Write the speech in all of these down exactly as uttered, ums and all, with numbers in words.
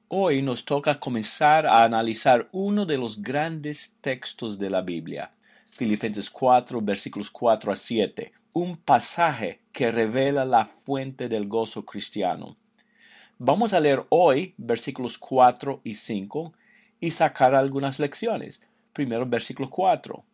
Hoy nos toca comenzar a analizar uno de los grandes textos de la Biblia, Filipenses cuatro, versículos cuatro a siete, un pasaje que revela la fuente del gozo cristiano. Vamos a leer hoy versículos cuatro y cinco y sacar algunas lecciones. Primero, versículo cuatro.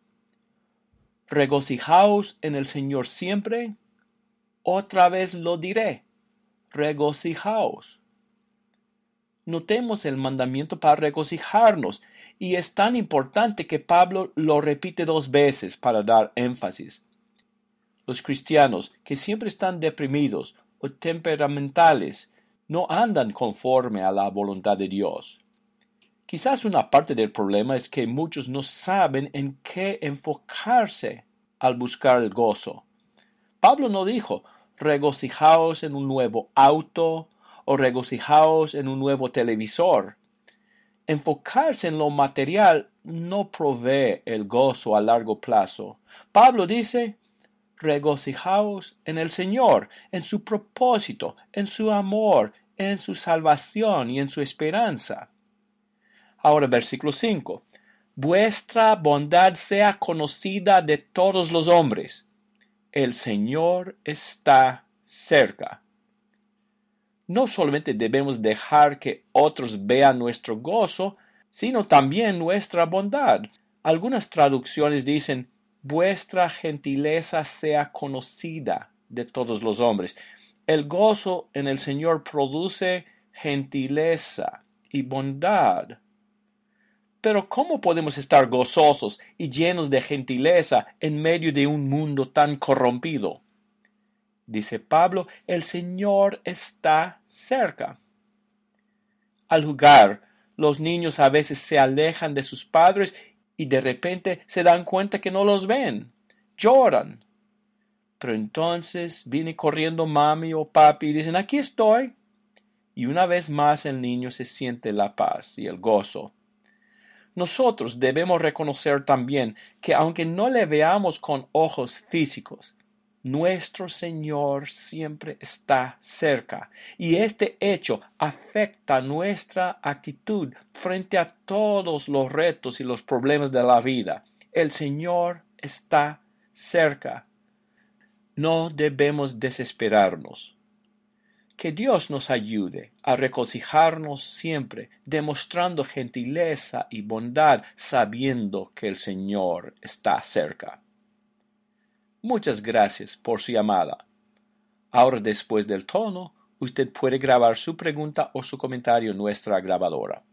Regocijaos en el Señor siempre. Otra vez lo diré. Regocijaos. Notemos el mandamiento para regocijarnos, y es tan importante que Pablo lo repite dos veces para dar énfasis. Los cristianos que siempre están deprimidos o temperamentales no andan conforme a la voluntad de Dios. Quizás una parte del problema es que muchos no saben en qué enfocarse al buscar el gozo. Pablo no dijo, regocijaos en un nuevo auto o regocijaos en un nuevo televisor. Enfocarse en lo material no provee el gozo a largo plazo. Pablo dice, regocijaos en el Señor, en su propósito, en su amor, en su salvación y en su esperanza. Ahora, versículo cinco. Vuestra bondad sea conocida de todos los hombres. El Señor está cerca. No solamente debemos dejar que otros vean nuestro gozo, sino también nuestra bondad. Algunas traducciones dicen, vuestra gentileza sea conocida de todos los hombres. El gozo en el Señor produce gentileza y bondad. Pero ¿cómo podemos estar gozosos y llenos de gentileza en medio de un mundo tan corrompido? Dice Pablo, el Señor está cerca. Al jugar, los niños a veces se alejan de sus padres y de repente se dan cuenta que no los ven. Lloran. Pero entonces viene corriendo mami o papi y dicen, aquí estoy. Y una vez más el niño se siente la paz y el gozo. Nosotros debemos reconocer también que aunque no le veamos con ojos físicos, nuestro Señor siempre está cerca, y este hecho afecta nuestra actitud frente a todos los retos y los problemas de la vida. El Señor está cerca. No debemos desesperarnos. Que Dios nos ayude a regocijarnos siempre, demostrando gentileza y bondad, sabiendo que el Señor está cerca. Muchas gracias por su llamada. Ahora, después del tono, usted puede grabar su pregunta o su comentario en nuestra grabadora.